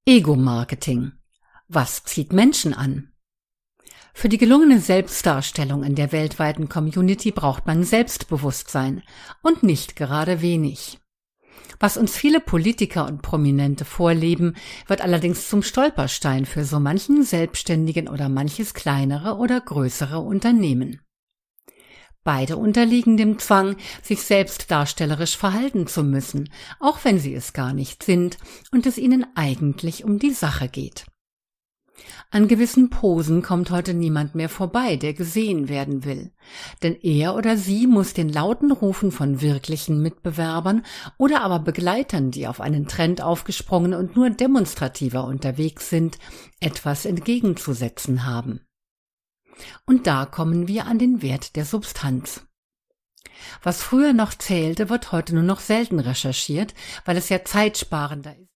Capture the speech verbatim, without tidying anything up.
Ego-Marketing. Was zieht Menschen an? Für die gelungene Selbstdarstellung in der weltweiten Community braucht man Selbstbewusstsein und nicht gerade wenig. Was uns viele Politiker und Prominente vorleben, wird allerdings zum Stolperstein für so manchen Selbstständigen oder manches kleinere oder größere Unternehmen. Beide unterliegen dem Zwang, sich selbst darstellerisch verhalten zu müssen, auch wenn sie es gar nicht sind und es ihnen eigentlich um die Sache geht. An gewissen Posen kommt heute niemand mehr vorbei, der gesehen werden will, denn er oder sie muss den lauten Rufen von wirklichen Mitbewerbern oder aber Begleitern, die auf einen Trend aufgesprungen und nur demonstrativer unterwegs sind, etwas entgegenzusetzen haben. Und da kommen wir an den Wert der Substanz. Was früher noch zählte, wird heute nur noch selten recherchiert, weil es ja zeitsparender ist.